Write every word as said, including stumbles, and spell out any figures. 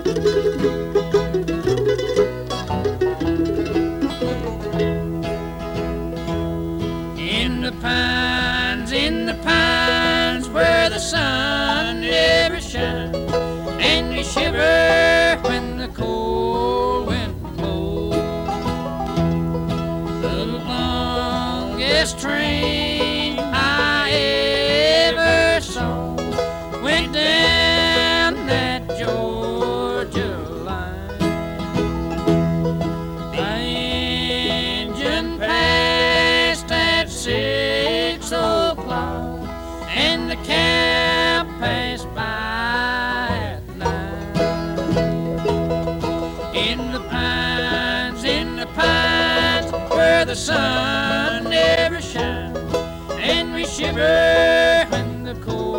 In the pines, in the pines, where the sun never shines, and you shiver when the cold wind blows. The longest train I ever saw went down that Georgia line. The engine passed at six o'clock, and the cab passed by at nine. In the pines, in the pines, where the sun never shines, and we shiver when the cold